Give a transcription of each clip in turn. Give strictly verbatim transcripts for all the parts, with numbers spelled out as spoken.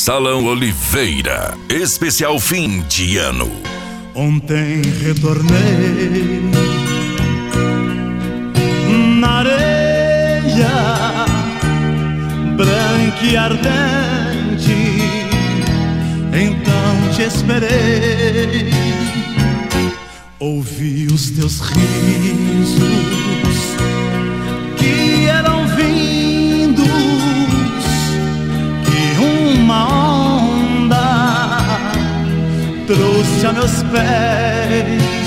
Salão Oliveira, especial fim de ano. Ontem retornei na areia branca e ardente, então te esperei. Ouvi os teus risos que eram vindos e uma onda trouxe a meus pés.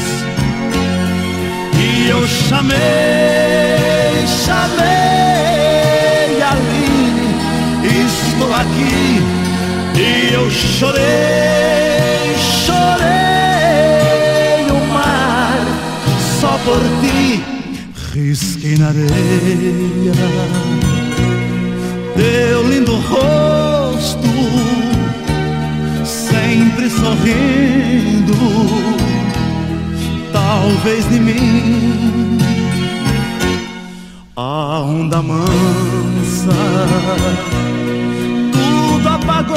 E eu chamei, chamei Aline, estou aqui. E eu chorei, chorei o mar só por ti. Risquei na areia teu lindo rosto, sempre sorrindo, talvez de mim. A onda mansa tudo apagou,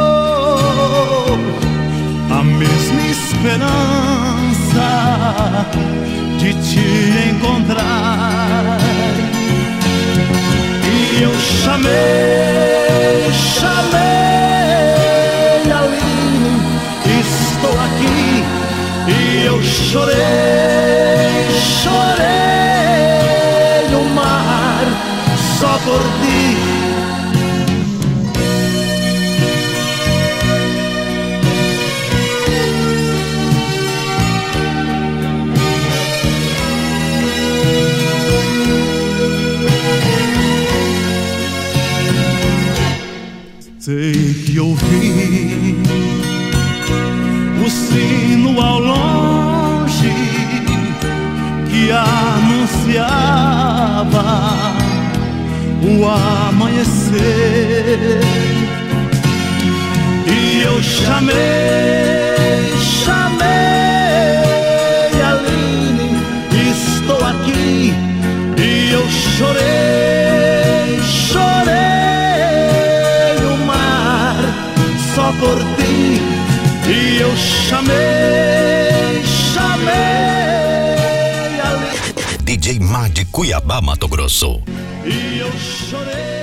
a mesma esperança de te encontrar. E eu chamei, chamei Aline, estou aqui. E eu chorei, chorei o mar só por ti. Sei que ouvi o sino ao longe que anunciava o amanhecer. E eu chamei, chamei Aline, estou aqui. E eu chorei, chorei só por ti. E eu chamei, chamei ali. D J Mar de Cuiabá, Mato Grosso. E eu chorei.